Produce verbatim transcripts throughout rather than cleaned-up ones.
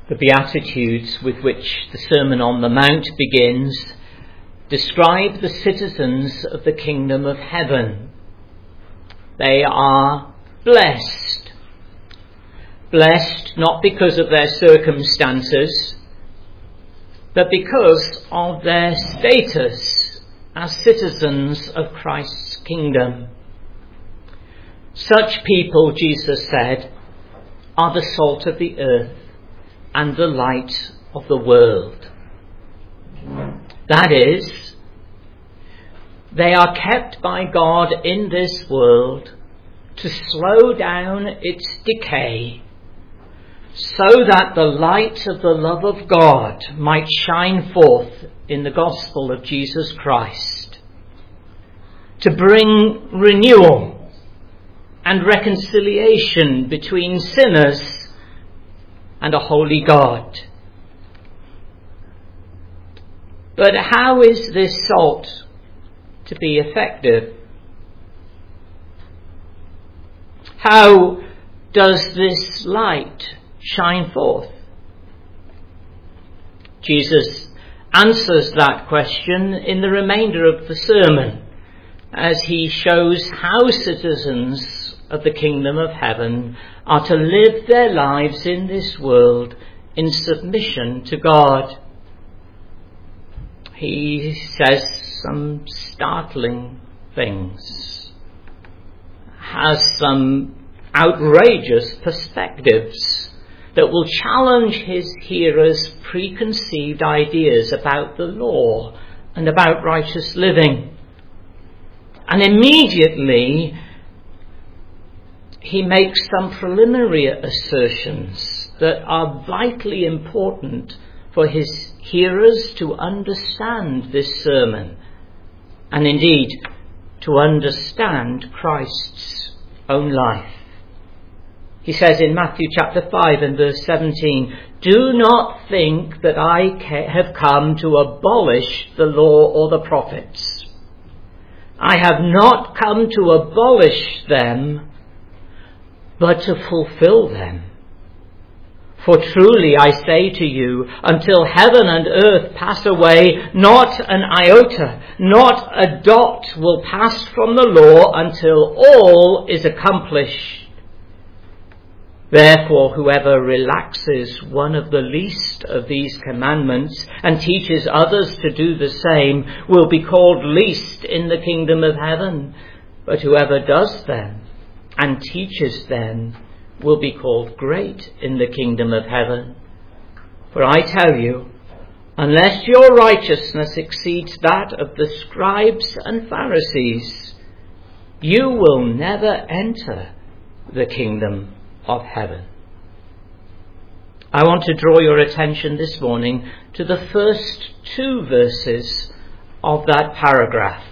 The Beatitudes with which the Sermon on the Mount begins describe the citizens of the kingdom of heaven. They are blessed. Blessed not because of their circumstances, but because of their status as citizens of Christ's kingdom. Such people, Jesus said, are the salt of the earth and the light of the world. That is, they are kept by God in this world to slow down its decay, so that the light of the love of God might shine forth in the gospel of Jesus Christ, to bring renewal and reconciliation between sinners and a holy God. But how is this salt to be effective? How does this light shine forth? Jesus answers that question in the remainder of the sermon, as he shows how citizens of the kingdom of heaven are to live their lives in this world in submission to God. He says some startling things, has some outrageous perspectives that will challenge his hearers' preconceived ideas about the law and about righteous living. And immediately he makes some preliminary assertions that are vitally important for his hearers to understand this sermon, and indeed to understand Christ's own life. He says in Matthew chapter five and verse seventeen, "Do not think that I have come to abolish the law or the prophets. I have not come to abolish them, but to fulfill them. For truly I say to you, until heaven and earth pass away, not an iota, not a dot will pass from the law until all is accomplished. Therefore, whoever relaxes one of the least of these commandments and teaches others to do the same will be called least in the kingdom of heaven. But whoever does them and teaches them will be called great in the kingdom of heaven. For I tell you, unless your righteousness exceeds that of the scribes and Pharisees, you will never enter the kingdom of heaven." I want to draw your attention this morning to the first two verses of that paragraph.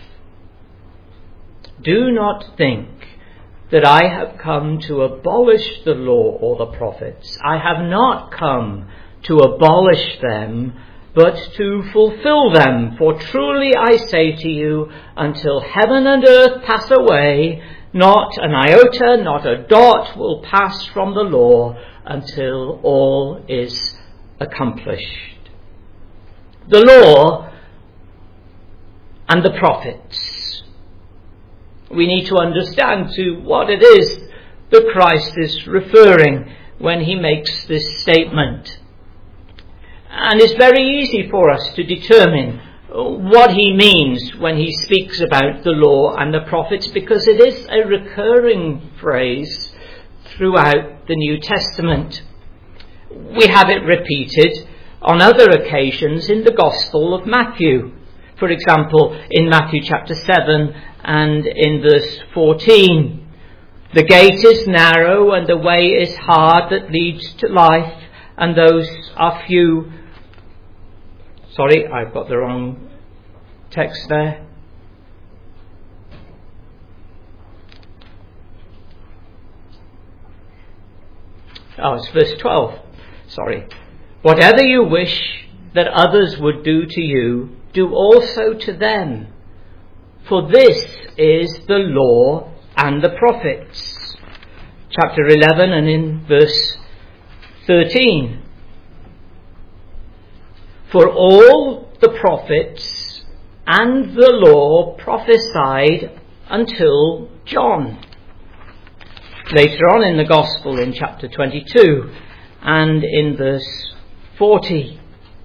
"Do not think that I have come to abolish the law or the prophets. I have not come to abolish them, but to fulfill them. For truly I say to you, until heaven and earth pass away, not an iota, not a dot will pass from the law until all is accomplished." The law and the prophets. We need to understand to what it is that Christ is referring when he makes this statement. And it's very easy for us to determine what he means when he speaks about the law and the prophets, because it is a recurring phrase throughout the New Testament. We have it repeated on other occasions in the Gospel of Matthew. For example, in Matthew chapter seven and in verse fourteen. "The gate is narrow and the way is hard that leads to life, and those are few." Sorry, I've got the wrong text there. Oh, it's verse twelve. Sorry. "Whatever you wish that others would do to you, do also to them. For this is the law and the prophets." Chapter eleven and in verse thirteen. For all the prophets and the law prophesied until John. Later on in the Gospel, in chapter twenty-two and in verse forty.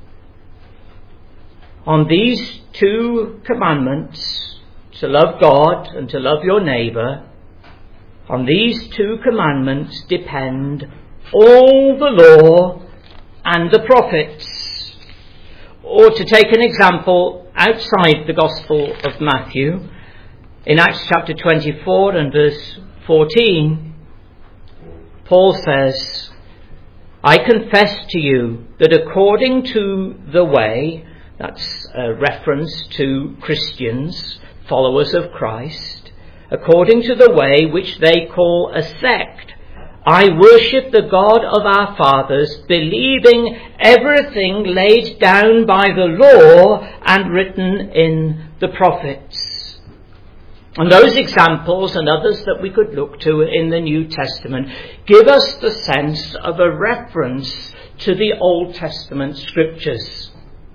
On these two commandments, to love God and to love your neighbour, on these two commandments depend all the law and the prophets. Or to take an example outside the Gospel of Matthew, in Acts chapter twenty-four and verse fourteen, Paul says, I confess to you that according to the way, that's a reference to Christians, followers of Christ, according to the way which they call a sect, I worship the God of our fathers, believing everything laid down by the law and written in the prophets. And those examples and others that we could look to in the New Testament give us the sense of a reference to the Old Testament scriptures.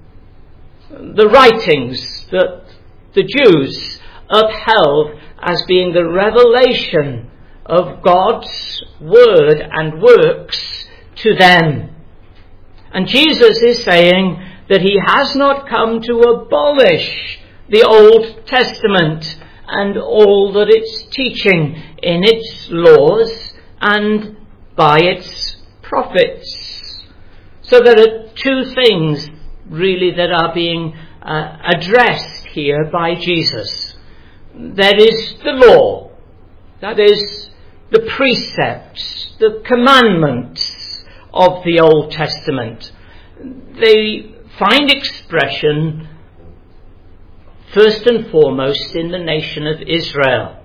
The writings that the Jews upheld as being the revelation of God's word and works to them. And Jesus is saying that he has not come to abolish the Old Testament and all that it's teaching in its laws and by its prophets. So there are two things really that are being uh, addressed here by Jesus. There is the law, that is the precepts, the commandments of the Old Testament. They find expression first and foremost in the nation of Israel.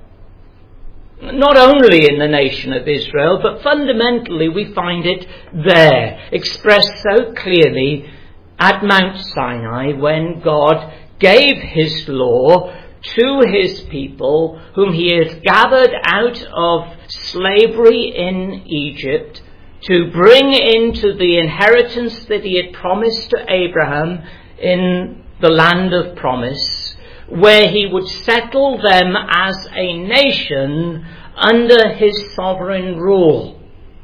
Not only in the nation of Israel, but fundamentally we find it there, expressed so clearly at Mount Sinai when God gave his law to his people whom he had gathered out of slavery in Egypt to bring into the inheritance that he had promised to Abraham in the land of promise, where he would settle them as a nation under his sovereign rule.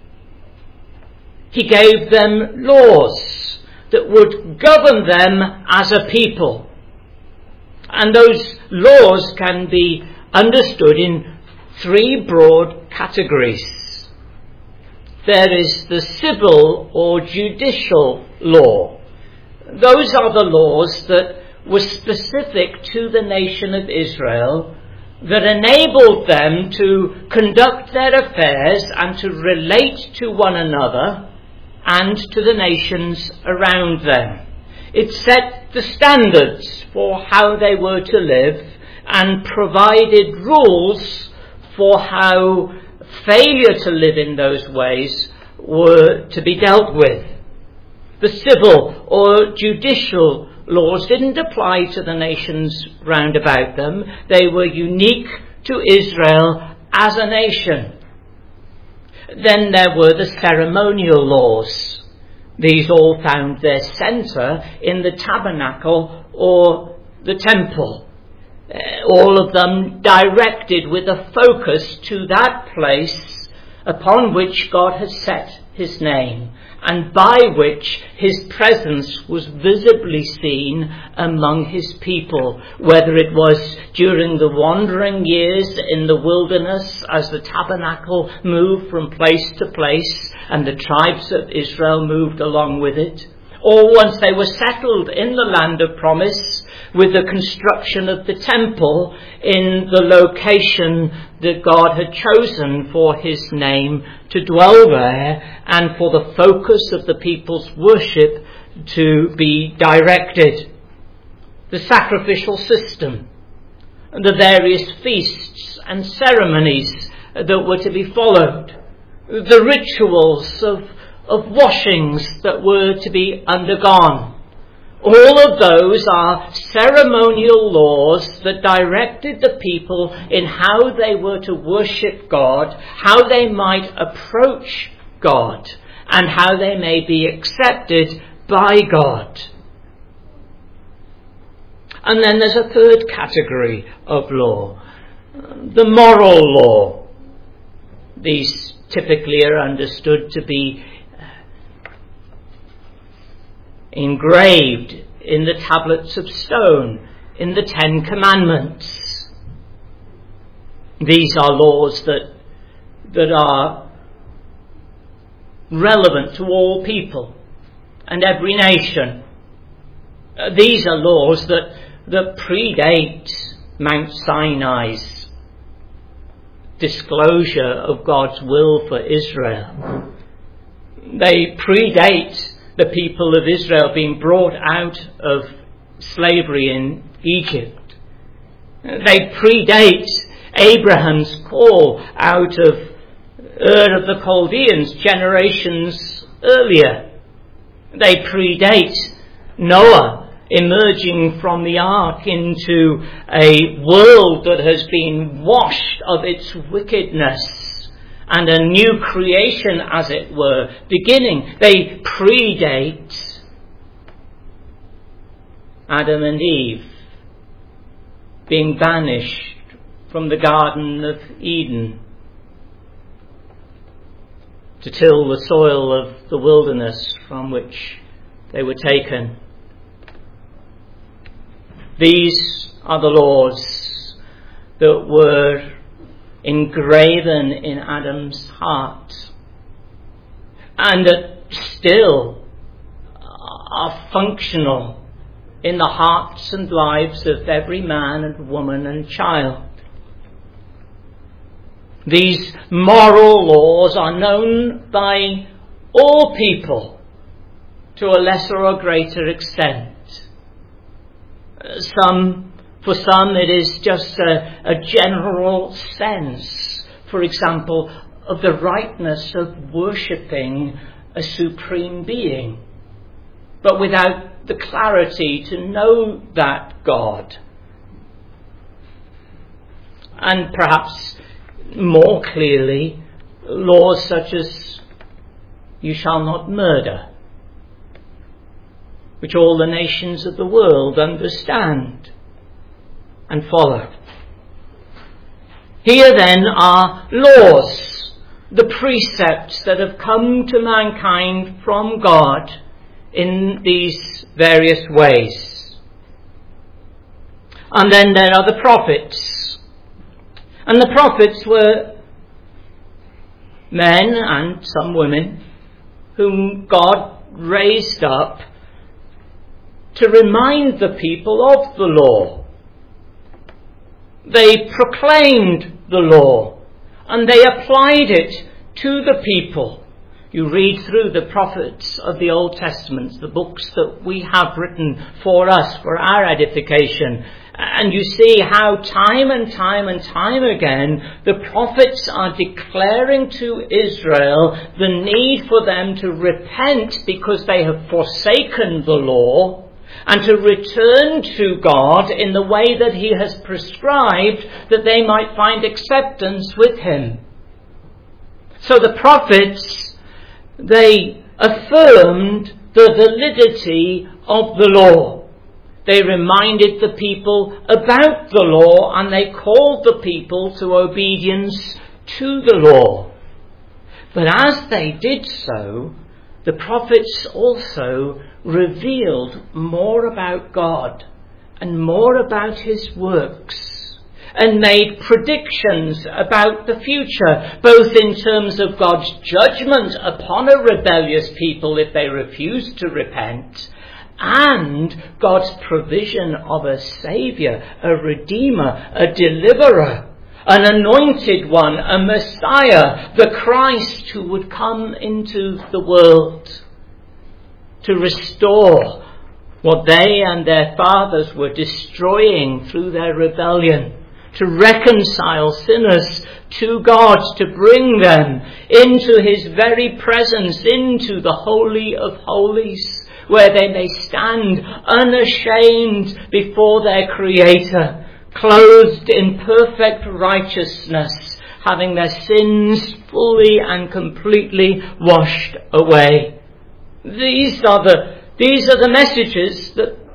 He gave them laws that would govern them as a people. And those laws can be understood in three broad categories. There is the civil or judicial law. Those are the laws that were specific to the nation of Israel, that enabled them to conduct their affairs and to relate to one another and to the nations around them. It set the standards for how they were to live and provided rules for how failure to live in those ways were to be dealt with. The civil or judicial laws didn't apply to the nations round about them. They were unique to Israel as a nation. Then there were the ceremonial laws. These all found their centre in the tabernacle or the temple. All of them directed with a focus to that place upon which God had set his name, and by which his presence was visibly seen among his people, whether it was during the wandering years in the wilderness as the tabernacle moved from place to place and the tribes of Israel moved along with it, or once they were settled in the land of promise with the construction of the temple in the location that God had chosen for his name to dwell there and for the focus of the people's worship to be directed. The sacrificial system, the various feasts and ceremonies that were to be followed, the rituals of, of washings that were to be undergone. All of those are ceremonial laws that directed the people in how they were to worship God, how they might approach God, and how they may be accepted by God. And then there's a third category of law, the moral law. These typically are understood to be engraved in the tablets of stone, in the Ten Commandments. These are laws that, that are relevant to all people and every nation. Uh, these are laws that, that predate Mount Sinai's disclosure of God's will for Israel. They predate the people of Israel being brought out of slavery in Egypt. They predate Abraham's call out of Ur of the Chaldeans generations earlier. They predate Noah emerging from the ark into a world that has been washed of its wickedness and a new creation, as it were, beginning. They predate Adam and Eve being banished from the Garden of Eden to till the soil of the wilderness from which they were taken. These are the laws that were engraven in Adam's heart and that still are functional in the hearts and lives of every man and woman and child. These moral laws are known by all people to a lesser or greater extent. Some, for some, it is just a, a general sense, for example, of the rightness of worshipping a supreme being, but without the clarity to know that God. And perhaps more clearly, laws such as "you shall not murder," which all the nations of the world understand and follow. Here then are laws, the precepts that have come to mankind from God in these various ways. And then there are the prophets. And the prophets were men and some women whom God raised up to remind the people of the law. They proclaimed the law and they applied it to the people. You read through the prophets of the Old Testament, the books that we have written for us, for our edification, and you see how time and time and time again the prophets are declaring to Israel the need for them to repent because they have forsaken the law, and to return to God in the way that he has prescribed, that they might find acceptance with him. So the prophets, they affirmed the validity of the law. They reminded the people about the law, and they called the people to obedience to the law. But as they did so, the prophets also revealed more about God and more about his works, and made predictions about the future, both in terms of God's judgment upon a rebellious people if they refuse to repent, and God's provision of a Saviour, a Redeemer, a Deliverer, an Anointed One, a Messiah, the Christ who would come into the world to restore what they and their fathers were destroying through their rebellion, to reconcile sinners to God, to bring them into his very presence, into the Holy of Holies, where they may stand unashamed before their Creator, clothed in perfect righteousness, having their sins fully and completely washed away. These are the, these are the messages that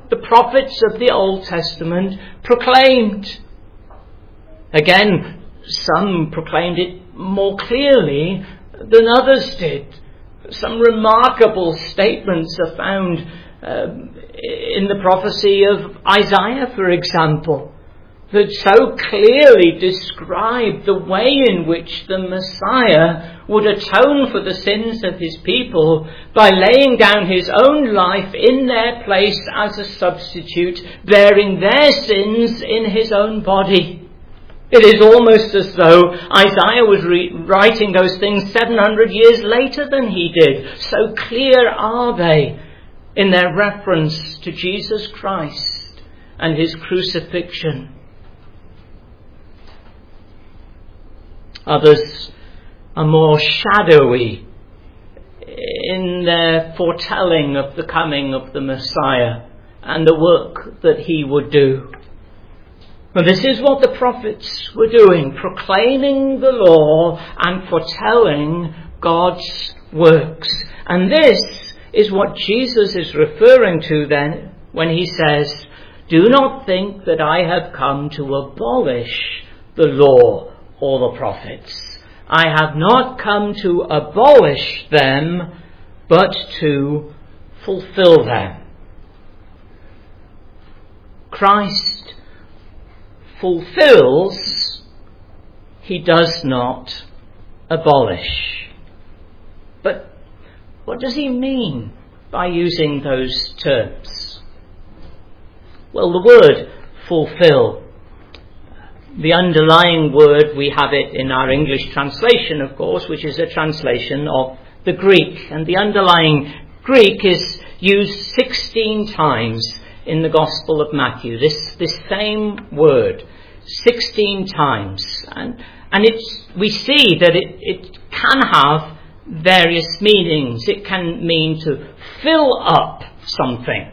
the prophets of the Old Testament proclaimed. Again, some proclaimed it more clearly than others did. Some remarkable statements are found um, in the prophecy of Isaiah, for example, that so clearly describe the way in which the Messiah would atone for the sins of his people by laying down his own life in their place as a substitute, bearing their sins in his own body. It is almost as though Isaiah was re- writing those things seven hundred years later than he did. So clear are they in their reference to Jesus Christ and his crucifixion. Others are more shadowy in their foretelling of the coming of the Messiah and the work that he would do. But this is what the prophets were doing, proclaiming the law and foretelling God's works. And this is what Jesus is referring to then when he says, "Do not think that I have come to abolish the law or the prophets. I have not come to abolish them, but to fulfill them." Christ fulfills, he does not abolish. But what does he mean by using those terms? Well, the word fulfill, the underlying word, we have it in our English translation, of course, which is a translation of the Greek. And the underlying Greek is used sixteen times in the Gospel of Matthew. This this same word, sixteen times. And and it's we see that it, it can have various meanings. It can mean to fill up something.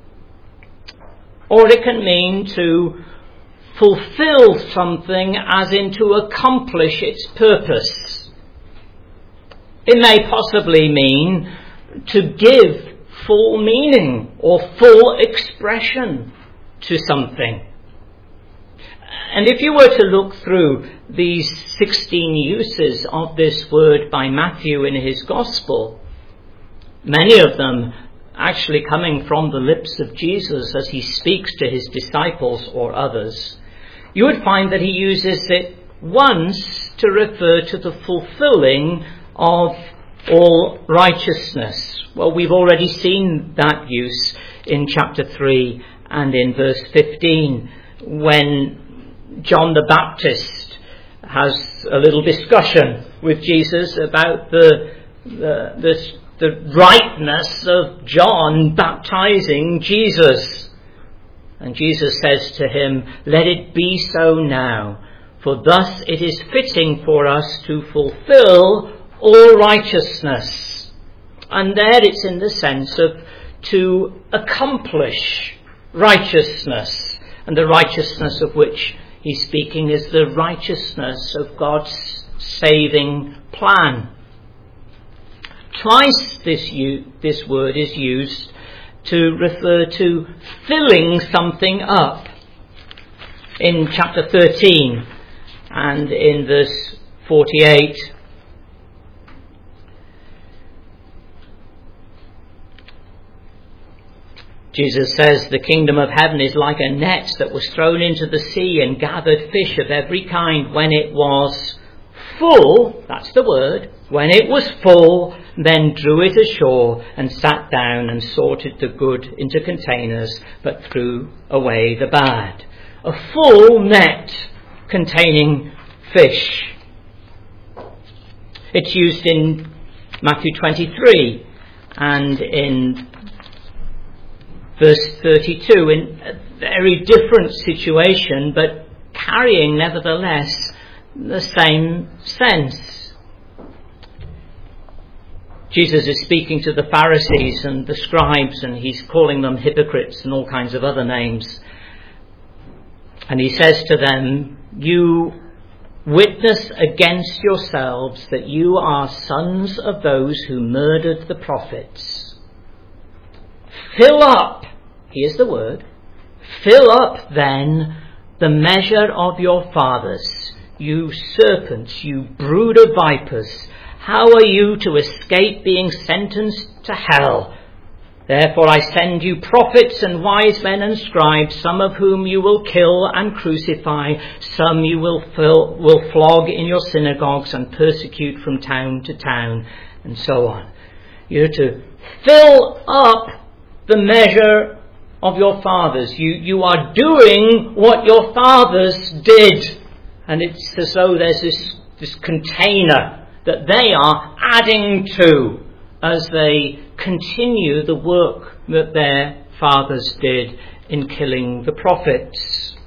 Or it can mean to fulfill something, as in to accomplish its purpose. It may possibly mean to give full meaning or full expression to something. And if you were to look through these sixteen uses of this word by Matthew in his Gospel, many of them actually coming from the lips of Jesus as he speaks to his disciples or others, you would find that he uses it once to refer to the fulfilling of all righteousness. Well, we've already seen that use in chapter three and in verse fifteen, when John the Baptist has a little discussion with Jesus about the the, the, the rightness of John baptizing Jesus. And Jesus says to him, "Let it be so now, for thus it is fitting for us to fulfill all righteousness." And there it's in the sense of to accomplish righteousness. And the righteousness of which he's speaking is the righteousness of God's saving plan. Twice this, u- this word is used to refer to filling something up. In chapter thirteen and in verse forty-eight, Jesus says, "The kingdom of heaven is like a net that was thrown into the sea and gathered fish of every kind. When it was full," that's the word, "when it was full, then drew it ashore and sat down and sorted the good into containers, but threw away the bad." A full net containing fish. It's used in Matthew twenty-three and in verse thirty-two in a very different situation, but carrying nevertheless the same sense. Jesus is speaking to the Pharisees and the scribes, and he's calling them hypocrites and all kinds of other names. And he says to them, "You witness against yourselves that you are sons of those who murdered the prophets. Fill up here's the word, fill up then the measure of your fathers, you serpents, you brood of vipers. How are you to escape being sentenced to hell? Therefore I send you prophets and wise men and scribes, some of whom you will kill and crucify, some you will, fill, will flog in your synagogues and persecute from town to town, and so on. You're to fill up the measure of your fathers. You, you are doing what your fathers did. And it's as though there's this, this container that they are adding to as they continue the work that their fathers did in killing the prophets.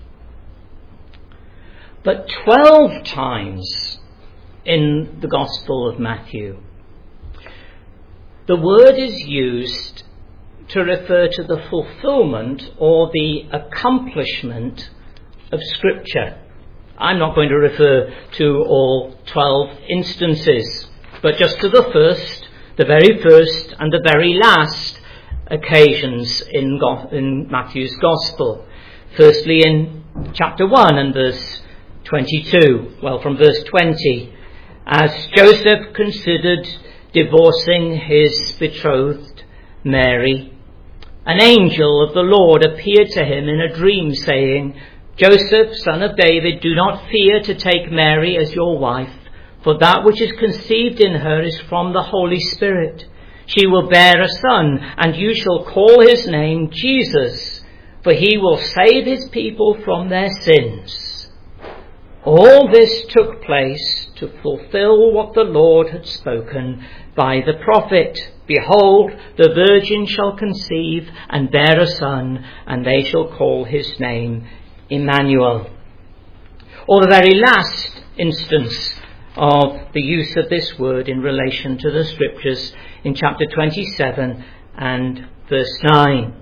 But twelve times in the Gospel of Matthew, the word is used to refer to the fulfillment or the accomplishment of Scripture. I'm not going to refer to all twelve instances, but just to the first, the very first and the very last occasions in, Go- in Matthew's Gospel. Firstly in chapter one and verse twenty-two, well from verse twenty, as Joseph considered divorcing his betrothed Mary, an angel of the Lord appeared to him in a dream, saying, Joseph, son of David, do not fear to take Mary as your wife, for that which is conceived in her is from the Holy Spirit. She will bear a son, and you shall call his name Jesus, for he will save his people from their sins. All this took place to fulfill what the Lord had spoken by the prophet. Behold, the virgin shall conceive and bear a son, and they shall call his name Emmanuel. Or the very last instance of the use of this word in relation to the Scriptures in chapter twenty-seven and verse nine.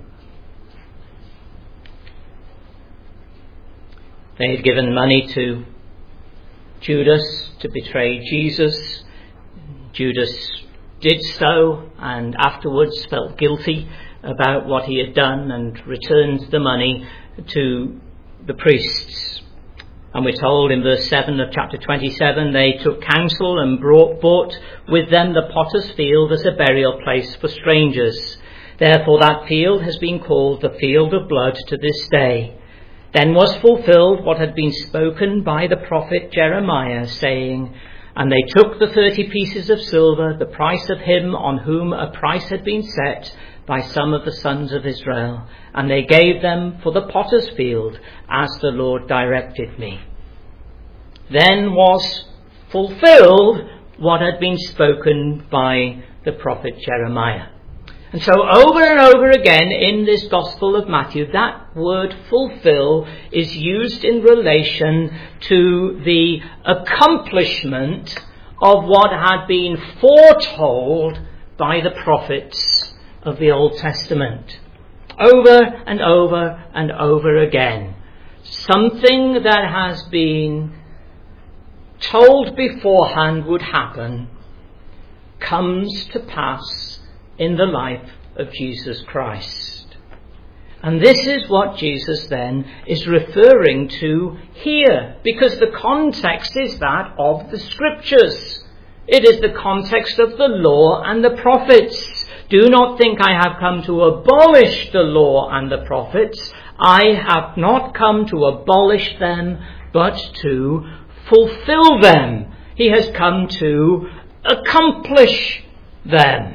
They had given money to Judas to betray Jesus. Judas did so and afterwards felt guilty about what he had done and returned the money to the priests. And we're told in verse seven of chapter twenty-seven, they took counsel and brought, bought with them the potter's field as a burial place for strangers. Therefore that field has been called the field of blood to this day. Then was fulfilled what had been spoken by the prophet Jeremiah, saying, And they took the thirty pieces of silver, the price of him on whom a price had been set by some of the sons of Israel, and they gave them for the potter's field, as the Lord directed me. Then was fulfilled what had been spoken by the prophet Jeremiah. And so over and over again in this Gospel of Matthew, that word fulfill is used in relation to the accomplishment of what had been foretold by the prophets of the Old Testament. Over and over and over again. Something that has been told beforehand would happen comes to pass in the life of Jesus Christ. And this is what Jesus then is referring to here, because the context is that of the Scriptures. It is the context of the law and the prophets. Do not think I have come to abolish the law and the prophets. I have not come to abolish them, but to fulfill them. He has come to accomplish them.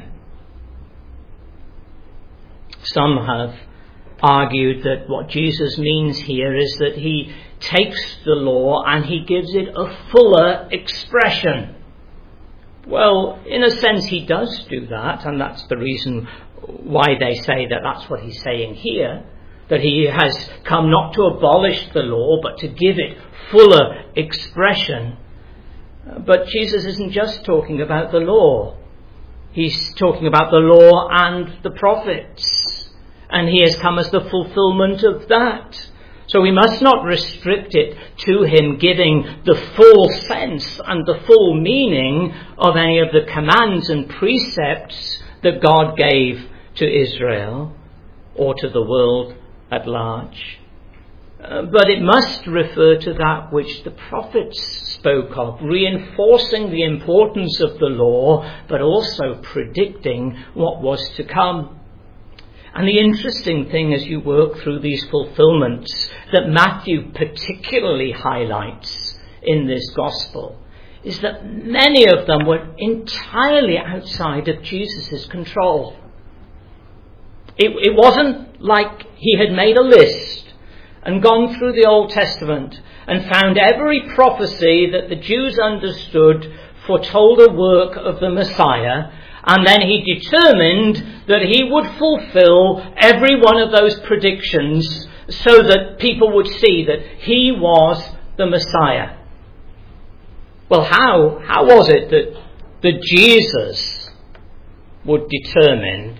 Some have argued that what Jesus means here is that he takes the law and he gives it a fuller expression. Well, in a sense he does do that, and that's the reason why they say that that's what he's saying here, that he has come not to abolish the law, but to give it fuller expression. But Jesus isn't just talking about the law. He's talking about the law and the prophets. And he has come as the fulfillment of that. So we must not restrict it to him giving the full sense and the full meaning of any of the commands and precepts that God gave to Israel. or to the world at large. Uh, but it must refer to that which the prophets spoke of, reinforcing the importance of the law, but also predicting what was to come. And the interesting thing as you work through these fulfillments that Matthew particularly highlights in this gospel is that many of them were entirely outside of Jesus' control. It, it wasn't like he had made a list and gone through the Old Testament and found every prophecy that the Jews understood foretold a work of the Messiah, and then he determined that he would fulfill every one of those predictions so that people would see that he was the Messiah. Well, how, how was it that, that Jesus would determine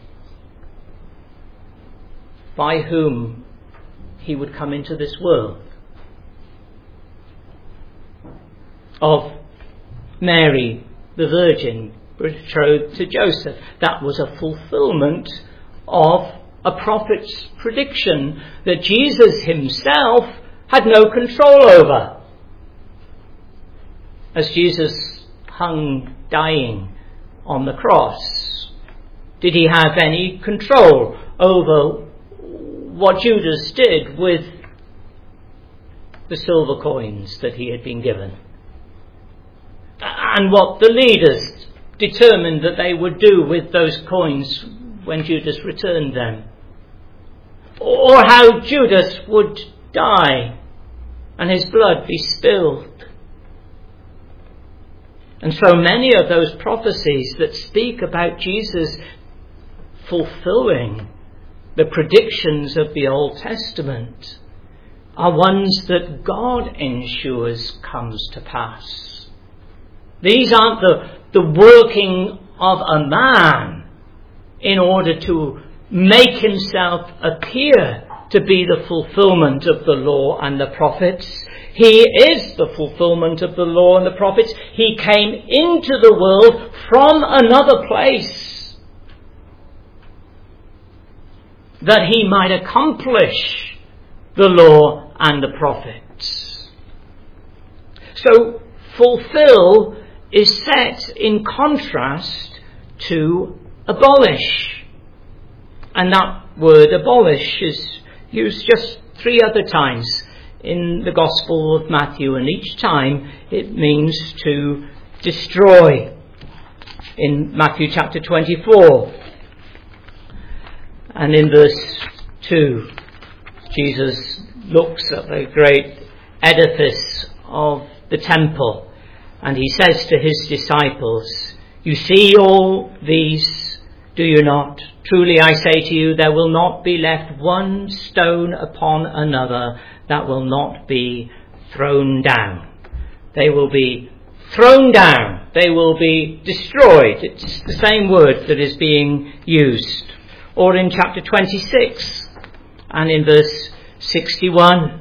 by whom he would come into this world? Of Mary, the Virgin, betrothed to Joseph. That was a fulfillment of a prophet's prediction that Jesus himself had no control over. As Jesus hung dying on the cross, did he have any control over what Judas did with the silver coins that he had been given? And what the leaders determined that they would do with those coins when Judas returned them? Or how Judas would die and his blood be spilled? And so many of those prophecies that speak about Jesus fulfilling the predictions of the Old Testament are ones that God ensures comes to pass. These aren't the, the working of a man in order to make himself appear to be the fulfillment of the law and the prophets. He is the fulfillment of the law and the prophets. He came into the world from another place that he might accomplish the law and the prophets. So, fulfill is set in contrast to abolish. And that word abolish is used just three other times in the Gospel of Matthew, and each time it means to destroy. In Matthew chapter twenty-four and in verse two, Jesus looks at the great edifice of the temple and he says to his disciples, "You see all these, do you not? Truly I say to you, there will not be left one stone upon another that will not be thrown down." They will be thrown down. They will be destroyed. It's the same word that is being used. Or in chapter twenty-six and in verse sixty-one,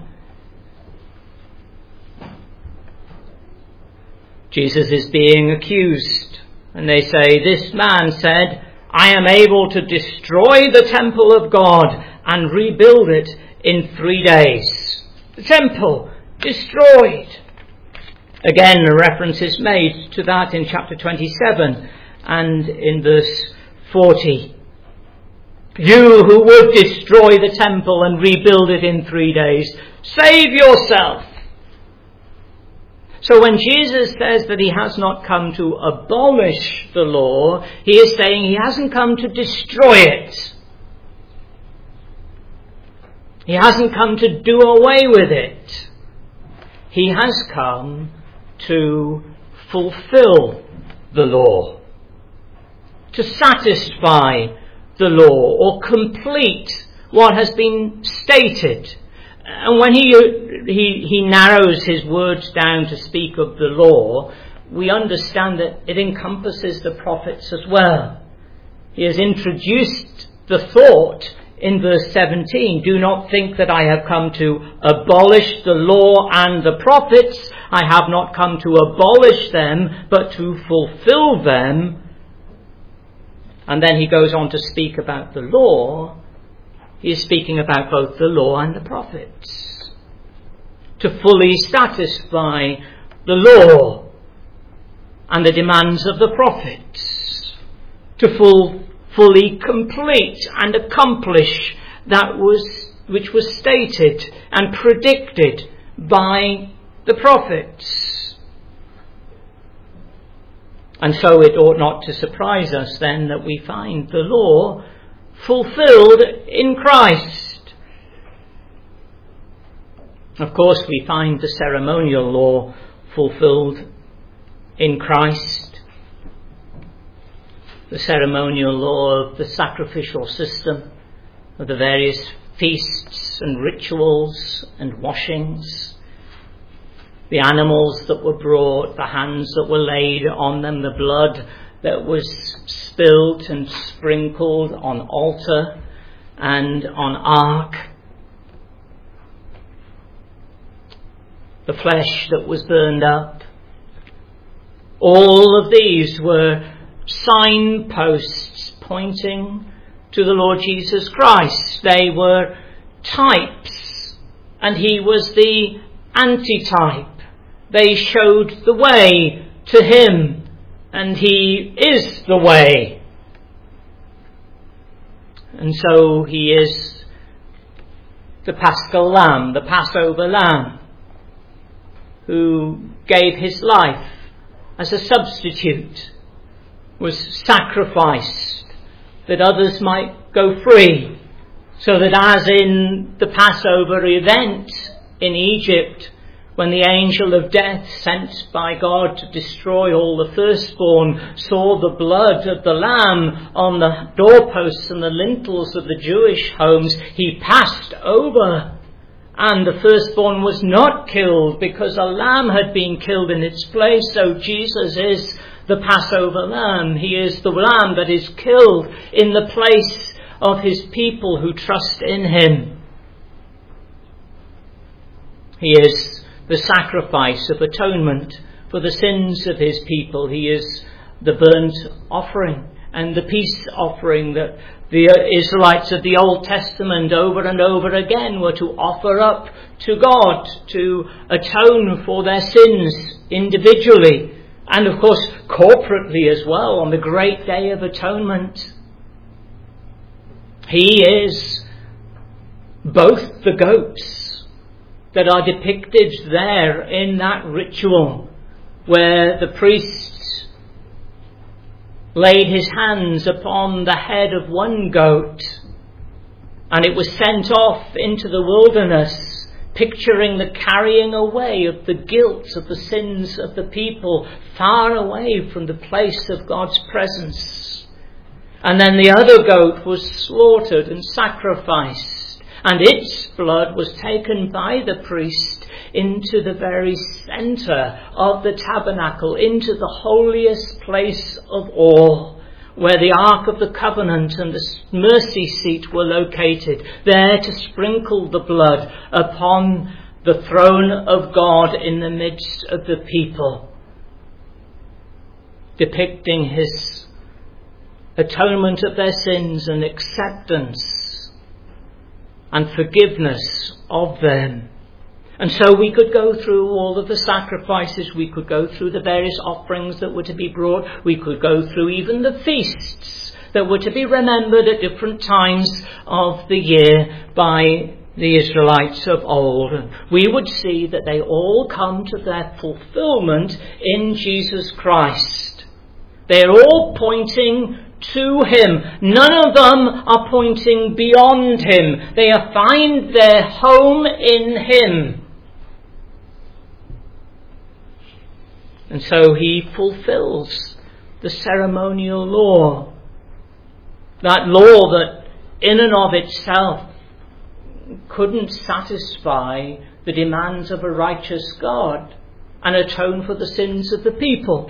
Jesus is being accused. And they say, "This man said, I am able to destroy the temple of God and rebuild it in three days." The temple destroyed. Again, a reference is made to that in chapter twenty-seven and in verse forty. "You who would destroy the temple and rebuild it in three days, save yourself." So when Jesus says that he has not come to abolish the law, he is saying he hasn't come to destroy it. He hasn't come to do away with it. He has come to fulfill the law, to satisfy the law or complete what has been stated. And when he, he, he narrows his words down to speak of the law, we understand that it encompasses the prophets as well. He has introduced the thought in verse seventeen, "Do not think that I have come to abolish the law and the prophets. I have not come to abolish them, but to fulfill them." And then he goes on to speak about the law He is speaking about both the law and the prophets. To fully satisfy the law and the demands of the prophets. To full, fully complete and accomplish that was which was stated and predicted by the prophets. And so it ought not to surprise us then that we find the law fulfilled in Christ. Of course, we find the ceremonial law fulfilled in Christ. The ceremonial law of the sacrificial system, of the various feasts and rituals and washings, the animals that were brought, the hands that were laid on them, the blood that was spilled and sprinkled on altar and on ark, the flesh that was burned up. All of these were signposts pointing to the Lord Jesus Christ. They were types, and he was the antitype. They showed the way to him, and he is the way. And so he is the Paschal Lamb, the Passover Lamb, who gave his life as a substitute, was sacrificed that others might go free, so that as in the Passover event in Egypt, when the angel of death sent by God to destroy all the firstborn saw the blood of the lamb on the doorposts and the lintels of the Jewish homes, he passed over, and the firstborn was not killed because a lamb had been killed in its place. So Jesus is the Passover lamb. He is the lamb that is killed in the place of his people who trust in him. He is the sacrifice of atonement for the sins of his people. He is the burnt offering and the peace offering that the Israelites of the Old Testament over and over again were to offer up to God to atone for their sins individually and of course corporately as well on the great day of atonement. He is both the goats that are depicted there in that ritual where the priest laid his hands upon the head of one goat and it was sent off into the wilderness, picturing the carrying away of the guilt of the sins of the people far away from the place of God's presence. And then the other goat was slaughtered and sacrificed, and its blood was taken by the priest into the very centre of the tabernacle, into the holiest place of all, where the Ark of the Covenant and the mercy seat were located, there to sprinkle the blood upon the throne of God in the midst of the people, depicting his atonement of their sins and acceptance and forgiveness of them. And so we could go through all of the sacrifices, we could go through the various offerings that were to be brought, we could go through even the feasts that were to be remembered at different times of the year by the Israelites of old. And we would see that they all come to their fulfillment in Jesus Christ. They're all pointing to him. None of them are pointing beyond him. They find their home in him. And so he fulfills the ceremonial law. That law that in and of itself couldn't satisfy the demands of a righteous God and atone for the sins of the people.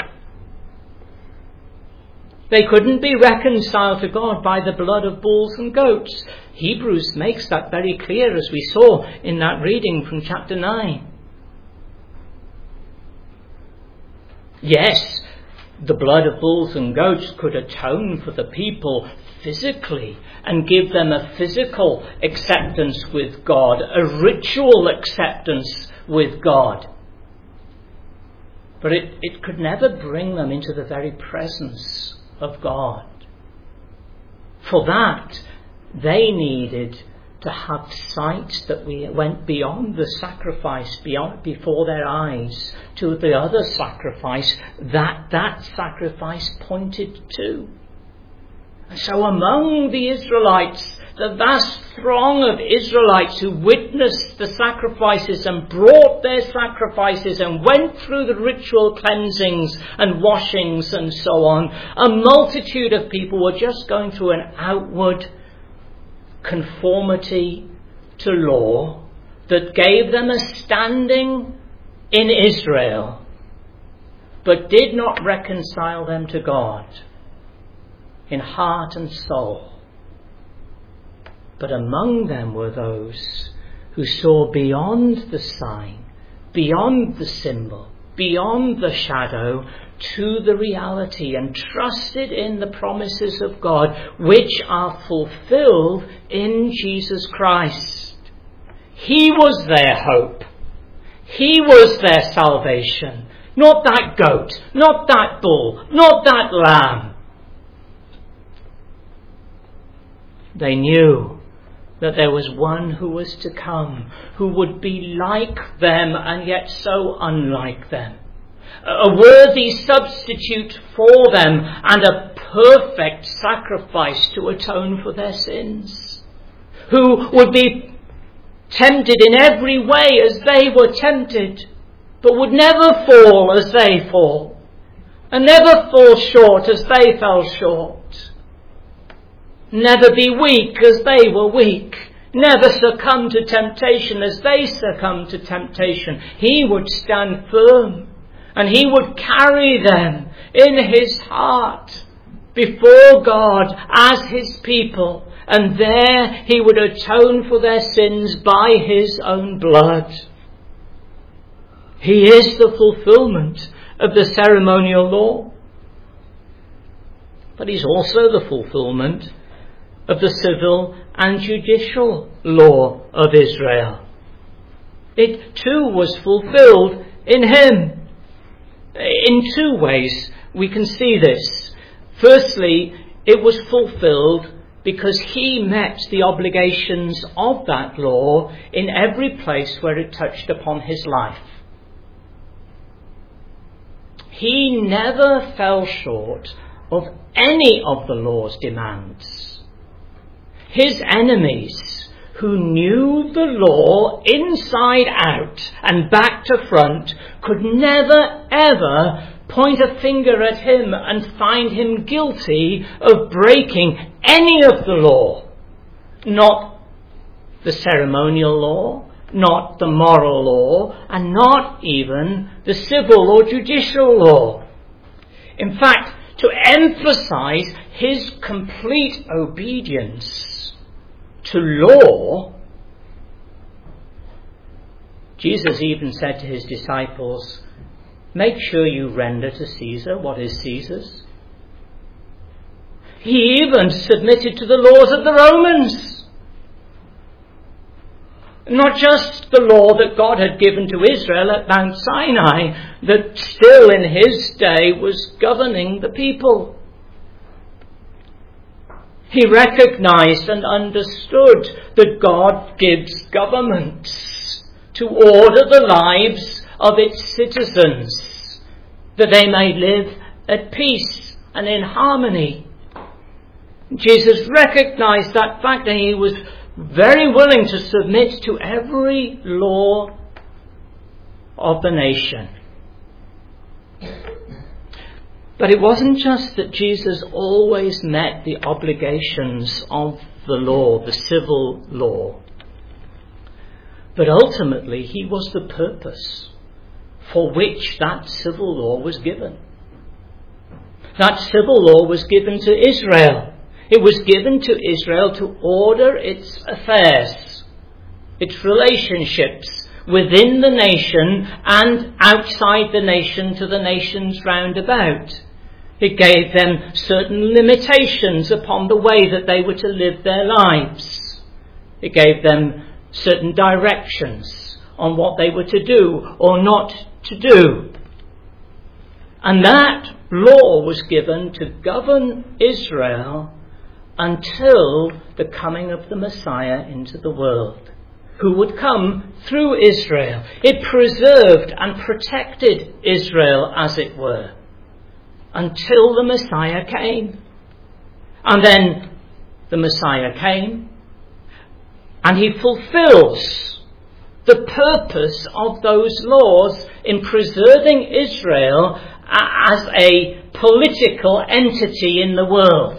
They couldn't be reconciled to God by the blood of bulls and goats. Hebrews makes that very clear, as we saw in that reading from chapter nine. Yes, The blood of bulls and goats could atone for the people physically and give them a physical acceptance with God, a ritual acceptance with God. But it, it could never bring them into the very presence of God. For that, they needed to have sight that we went beyond the sacrifice, beyond before their eyes, to the other sacrifice that that sacrifice pointed to. And so among the Israelites, the vast throng of Israelites who witnessed the sacrifices and brought their sacrifices and went through the ritual cleansings and washings and so on, a multitude of people were just going through an outward conformity to law that gave them a standing in Israel, but did not reconcile them to God in heart and soul. But among them were those who saw beyond the sign, beyond the symbol, beyond the shadow, to the reality, and trusted in the promises of God, which are fulfilled in Jesus Christ. He was their hope. He was their salvation. Not that goat, not that bull, not that lamb. They knew that there was one who was to come, who would be like them and yet so unlike them. A worthy substitute for them and a perfect sacrifice to atone for their sins. Who would be tempted in every way as they were tempted, but would never fall as they fall, and never fall short as they fell short. Never be weak as they were weak. Never succumb to temptation as they succumbed to temptation. He would stand firm, and he would carry them in his heart before God as his people. And there he would atone for their sins by his own blood. He is the fulfillment of the ceremonial law. But he's also the fulfillment of the civil and judicial law of Israel. It too was fulfilled in him. In two ways we can see this. Firstly, it was fulfilled because he met the obligations of that law in every place where it touched upon his life. He never fell short of any of the law's demands. His enemies, who knew the law inside out and back to front, could never ever point a finger at him and find him guilty of breaking any of the law. Not the ceremonial law, not the moral law, and not even the civil or judicial law. In fact, to emphasize his complete obedience to law, Jesus even said to his disciples, "Make sure you render to Caesar what is Caesar's." He even submitted to the laws of the Romans. Not just the law that God had given to Israel at Mount Sinai, that still in his day was governing the people. He recognized and understood that God gives governments to order the lives of its citizens, that they may live at peace and in harmony. Jesus recognized that fact, and he was very willing to submit to every law of the nation. But it wasn't just that Jesus always met the obligations of the law, the civil law, but ultimately he was the purpose for which that civil law was given. That civil law was given to Israel. It was given to Israel to order its affairs, its relationships within the nation and outside the nation to the nations round about. It gave them certain limitations upon the way that they were to live their lives. It gave them certain directions on what they were to do or not to do. And that law was given to govern Israel until the coming of the Messiah into the world, who would come through Israel. It preserved and protected Israel, as it were, until the Messiah came. And then the Messiah came, and he fulfills the purpose of those laws in preserving Israel as a political entity in the world.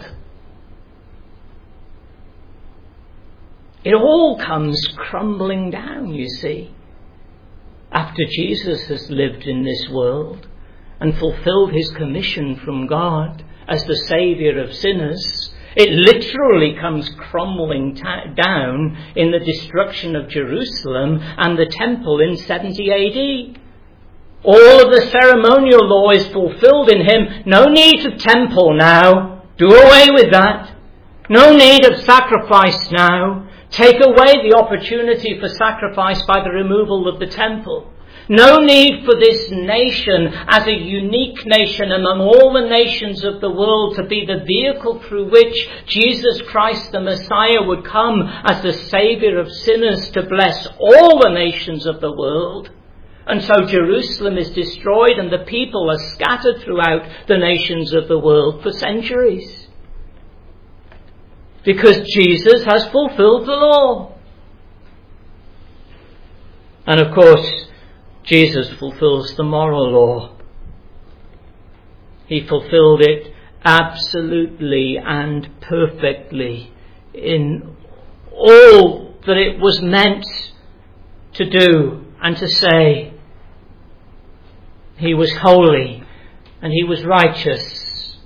It all comes crumbling down, you see, after Jesus has lived in this world and fulfilled his commission from God as the Saviour of sinners. It literally comes crumbling ta- down in the destruction of Jerusalem and the temple in seventy A D. All of the ceremonial law is fulfilled in him. No need of temple now. Do away with that. No need of sacrifice now. Take away the opportunity for sacrifice by the removal of the temple. No need for this nation as a unique nation among all the nations of the world to be the vehicle through which Jesus Christ the Messiah would come as the Saviour of sinners to bless all the nations of the world. And so Jerusalem is destroyed and the people are scattered throughout the nations of the world for centuries. Because Jesus has fulfilled the law. And of course, Jesus fulfills the moral law. He fulfilled it absolutely and perfectly in all that it was meant to do and to say. He was holy and he was righteous.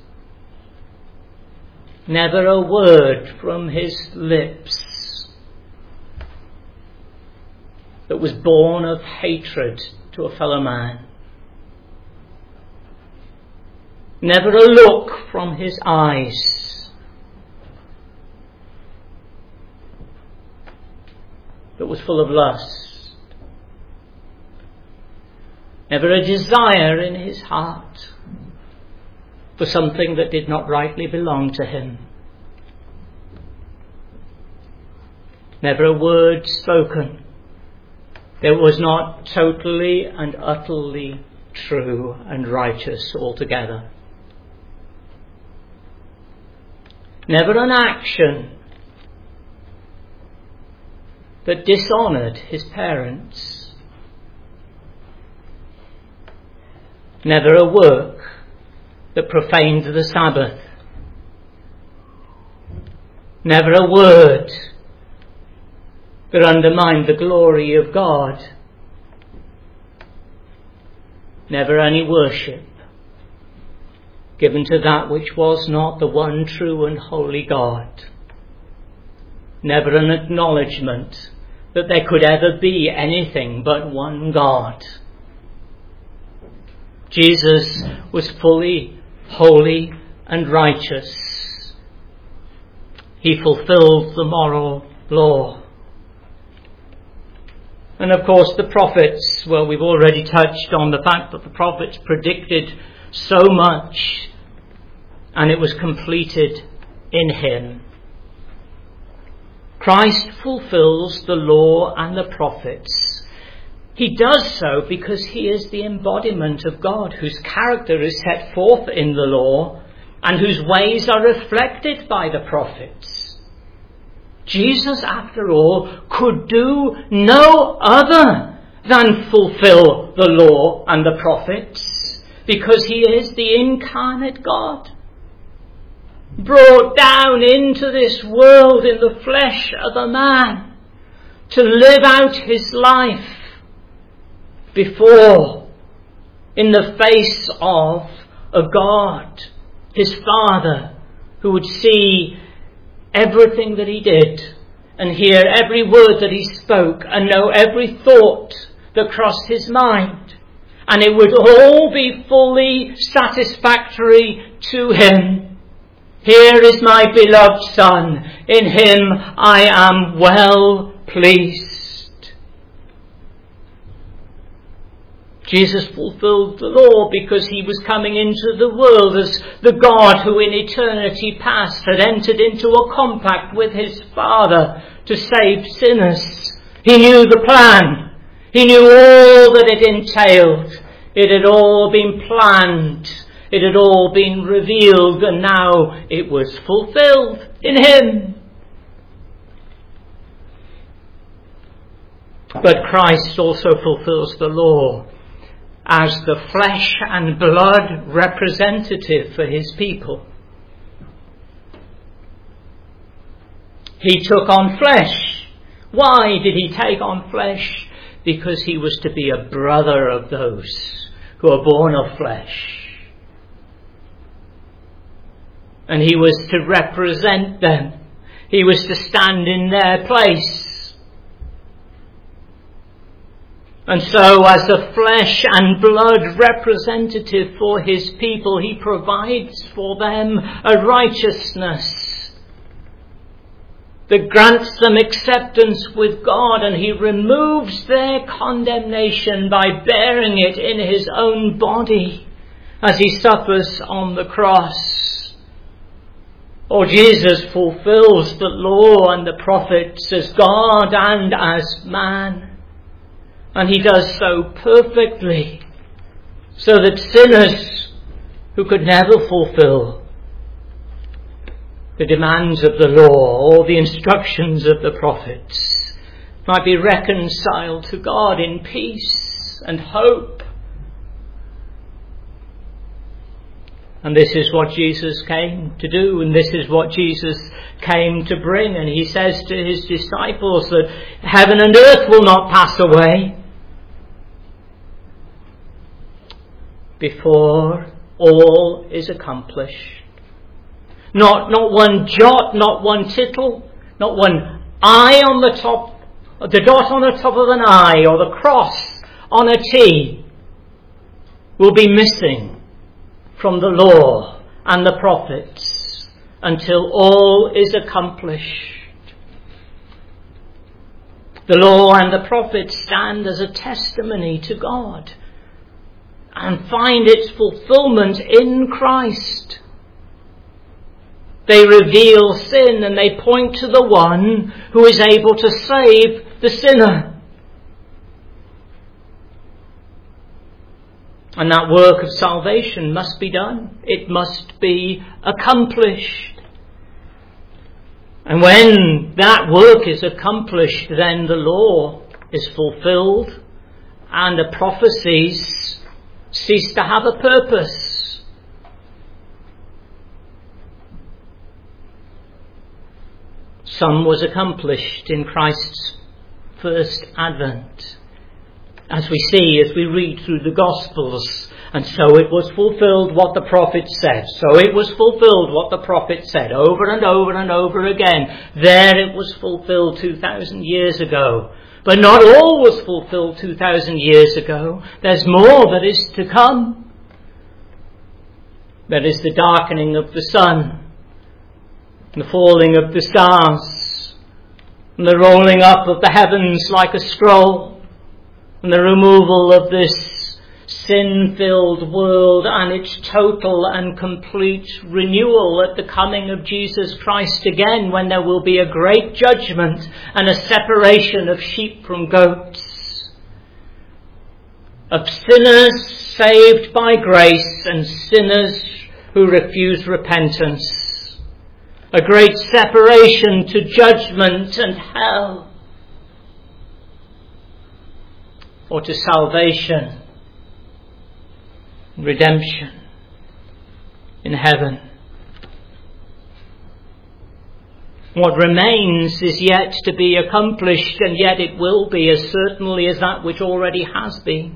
Never a word from his lips that was born of hatred to a fellow man. Never a look from his eyes that was full of lust. Never a desire in his heart for something that did not rightly belong to him. Never a word spoken that was not totally and utterly true and righteous altogether. Never an action that dishonoured his parents. Never a work that profaned the Sabbath. Never a word that undermined the glory of God. Never any worship given to that which was not the one true and holy God. Never an acknowledgement that there could ever be anything but one God. Jesus was fully holy and righteous. He fulfilled the moral law. And of course the prophets, well, we've already touched on the fact that the prophets predicted so much and it was completed in him. Christ fulfills the law and the prophets. He does so because he is the embodiment of God, whose character is set forth in the law and whose ways are reflected by the prophets. Jesus, after all, could do no other than fulfill the law and the prophets because he is the incarnate God, brought down into this world in the flesh of a man to live out his life before, in the face of a God, his Father, who would see everything that he did and hear every word that he spoke and know every thought that crossed his mind. and it would all be fully satisfactory to him. Here is my beloved Son, in him I am well pleased. Jesus fulfilled the law because he was coming into the world as the God who in eternity past had entered into a compact with his Father to save sinners. He knew the plan. He knew all that it entailed. It had all been planned. It had all been revealed, and now it was fulfilled in him. But Christ also fulfills the law as the flesh and blood representative for his people. He took on flesh. Why did he take on flesh? Because he was to be a brother of those who are born of flesh. And he was to represent them. He was to stand in their place. And so, as a flesh and blood representative for his people, he provides for them a righteousness that grants them acceptance with God, and he removes their condemnation by bearing it in his own body as he suffers on the cross. Oh, Jesus fulfills the law and the prophets as God and as man. And he does so perfectly, so that sinners who could never fulfill the demands of the law or the instructions of the prophets might be reconciled to God in peace and hope. And this is what Jesus came to do, and this is what Jesus came to bring. And he says to his disciples that heaven and earth will not pass away before all is accomplished. Not, not one jot, not one tittle, not one I on the top, the dot on the top of an I, or the cross on a T will be missing from the law and the prophets until all is accomplished. The law and the prophets stand as a testimony to God and find its fulfillment in Christ. They reveal sin and they point to the one who is able to save the sinner. And that work of salvation must be done. It must be accomplished. And when that work is accomplished, then the law is fulfilled and the prophecies cease to have a purpose. Some was accomplished in Christ's first advent, as we see as we read through the Gospels. And so it was fulfilled what the prophet said. So it was fulfilled what the prophet said over and over and over again. There it was fulfilled two thousand years ago. But not all was fulfilled two thousand years ago. There's more that is to come. That is the darkening of the sun, the falling of the stars, and the rolling up of the heavens like a scroll, and the removal of this sin-filled world and its total and complete renewal at the coming of Jesus Christ again, when there will be a great judgment and a separation of sheep from goats, of sinners saved by grace and sinners who refuse repentance, a great separation to judgment and hell, or to salvation, redemption in heaven. What remains is yet to be accomplished, and yet it will be as certainly as that which already has been.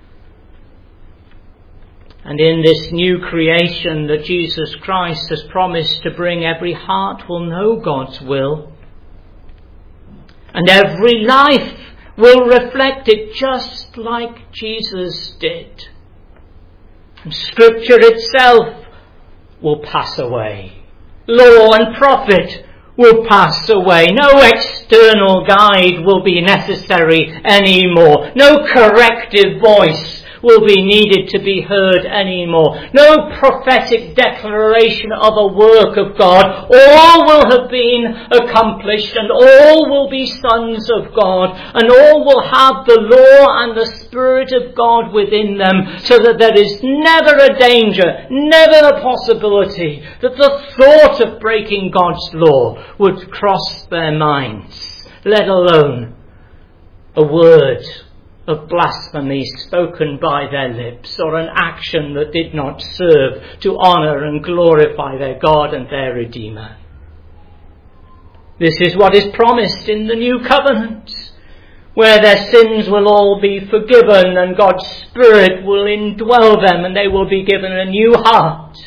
And in this new creation that Jesus Christ has promised to bring, every heart will know God's will, and every life will reflect it just like Jesus did. And Scripture itself will pass away. Law and prophet will pass away. No external guide will be necessary anymore. No corrective voice will be needed to be heard anymore. No prophetic declaration of a work of God. All will have been accomplished, and all will be sons of God, and all will have the law and the Spirit of God within them, so that there is never a danger, never a possibility that the thought of breaking God's law would cross their minds, let alone a word of blasphemy spoken by their lips, or an action that did not serve to honour and glorify their God and their Redeemer. This is what is promised in the new covenant, where their sins will all be forgiven and God's Spirit will indwell them and they will be given a new heart.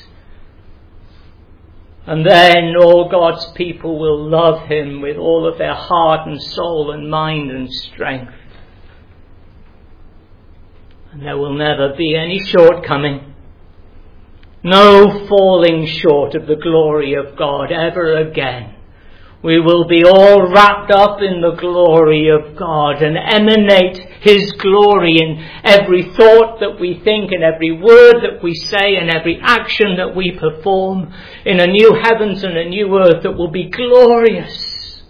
And then all God's people will love him with all of their heart and soul and mind and strength. And there will never be any shortcoming, no falling short of the glory of God ever again. We will be all wrapped up in the glory of God and emanate his glory in every thought that we think, in every word that we say, and every action that we perform, in a new heavens and a new earth that will be glorious.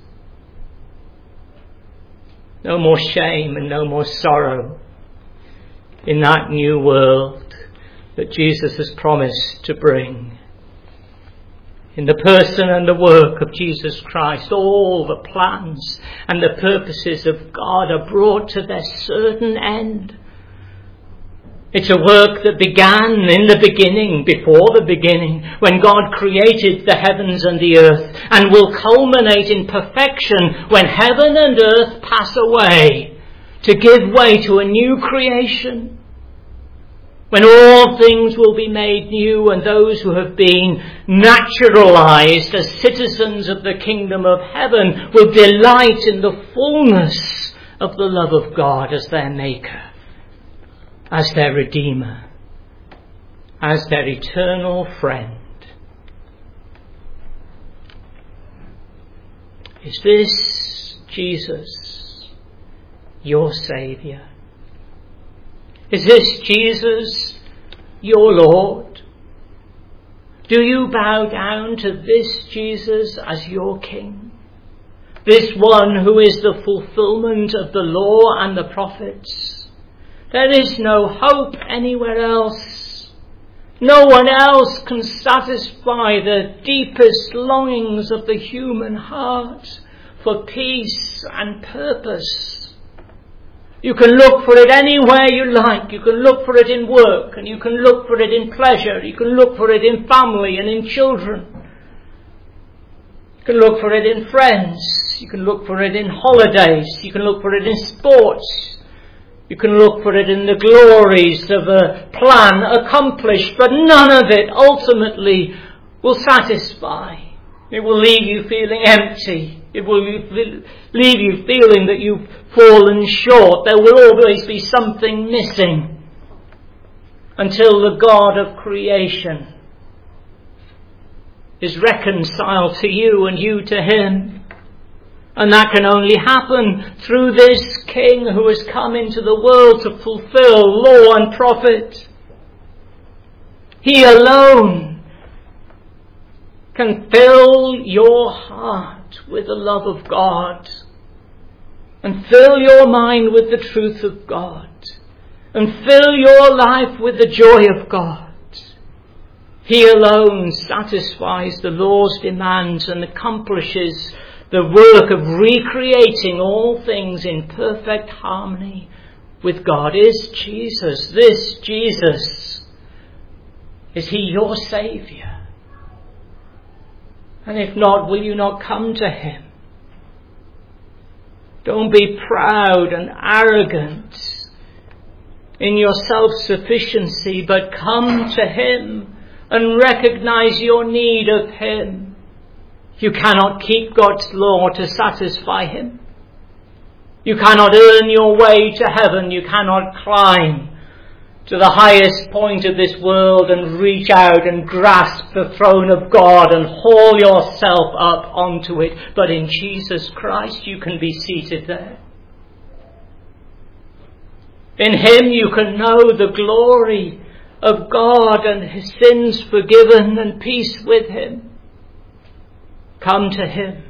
No more shame and no more sorrow in that new world that Jesus has promised to bring. In the person and the work of Jesus Christ, all the plans and the purposes of God are brought to their certain end. It's a work that began in the beginning, before the beginning, when God created the heavens and the earth, and will culminate in perfection when heaven and earth pass away to give way to a new creation. When all things will be made new, and those who have been naturalized as citizens of the kingdom of heaven will delight in the fullness of the love of God as their Maker, as their Redeemer, as their eternal friend. Is this Jesus, your Saviour? Is this Jesus, your Lord? Do you bow down to this Jesus as your King? This one who is the fulfillment of the law and the prophets? There is no hope anywhere else. No one else can satisfy the deepest longings of the human heart for peace and purpose. You can look for it anywhere you like. You can look for it in work, and you can look for it in pleasure. You can look for it in family and in children. You can look for it in friends. You can look for it in holidays. You can look for it in sports. You can look for it in the glories of a plan accomplished, but none of it ultimately will satisfy. It will leave you feeling empty. It will leave you feeling that you've fallen short. There will always be something missing until the God of creation is reconciled to you and you to him. And that can only happen through this King who has come into the world to fulfill law and prophet. He alone can fill your heart with the love of God, and fill your mind with the truth of God, and fill your life with the joy of God. He alone satisfies the law's demands and accomplishes the work of recreating all things in perfect harmony with God. Is Jesus, this Jesus, is he your Saviour? And if not, will you not come to him? Don't be proud and arrogant in your self-sufficiency, but come to him and recognize your need of him. You cannot keep God's law to satisfy him. You cannot earn your way to heaven. You cannot climb to the highest point of this world and reach out and grasp the throne of God and haul yourself up onto it. But in Jesus Christ you can be seated there. In him you can know the glory of God and his sins forgiven and peace with him. Come to him.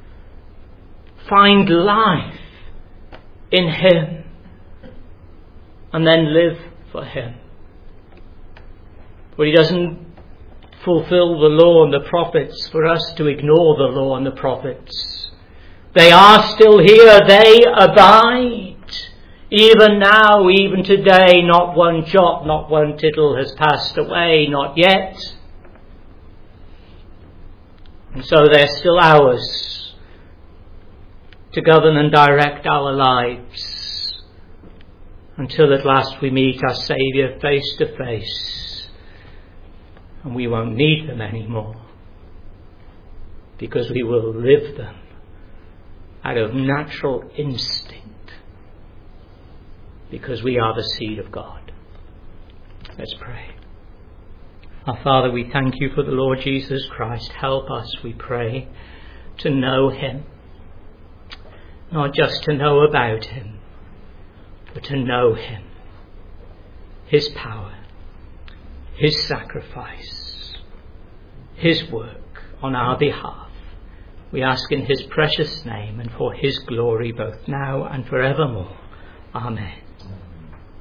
Find life in him. And then live for him. But he doesn't fulfill the law and the prophets for us to ignore the law and the prophets. They are still here. They abide. Even now, even today, not one jot, not one tittle has passed away, not yet. And so they're still ours to govern and direct our lives, until at last we meet our Saviour face to face, and we won't need them anymore, because we will live them out of natural instinct, because we are the seed of God. Let's pray. Our Father, we thank you for the Lord Jesus Christ. Help us, we pray, to know him, not just to know about him, but to know him, his power, his sacrifice, his work on our behalf. We ask in his precious name and for his glory both now and forevermore. Amen.